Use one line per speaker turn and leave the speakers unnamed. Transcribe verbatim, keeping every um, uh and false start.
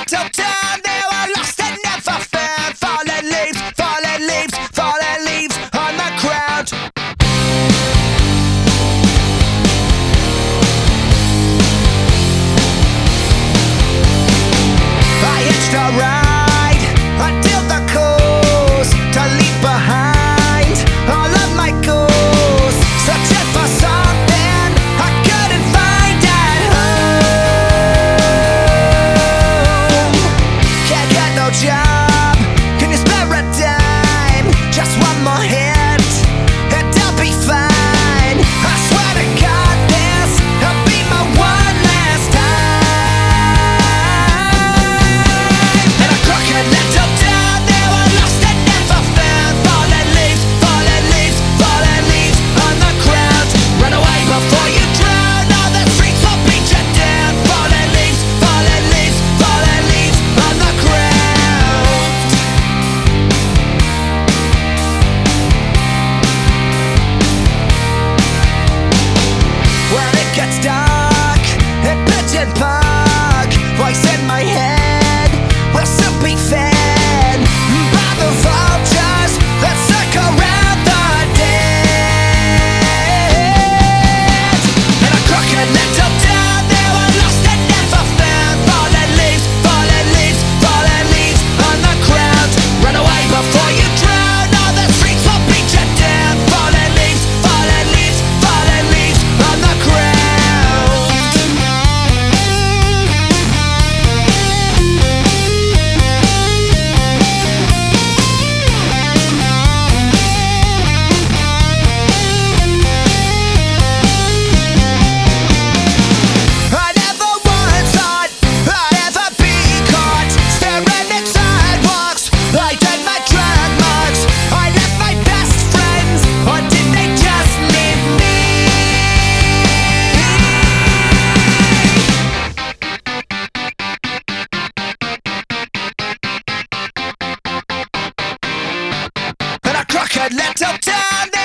little town, they were lost and never found. Fallen leaves, fallen leaves, fallen leaves on the ground. I hitched a ride until the coast to leave behind all of my goals, searching for something I couldn't find at home. Can't get no job, can you spare a dime? Just one more hit and I'll be fine. I swear to God this'll be my one last time. In a crooked little town, they were lost and never found. Fallen leaves, fallen leaves, fallen leaves on the ground. Run away before you drown, all the streets will beat you down. Fallen leaves, fallen leaves, fallen leaves on the ground. When it gets dark in Pigeon Park, voice in my head will soon be fed by the vultures that circle around the dead. In a crooked little town, they were lost and never found. Fallen leaves, fallen leaves, fallen leaves on the ground. Run away before you drown, all the streets will beat you down. Fallen leaves, fallen leaves, fallen leaves on the ground. I never once thought I'd ever be caught staring at sidewalks, like at my drag marks. I left my best friends, or did they just leave me? In a crooked little town,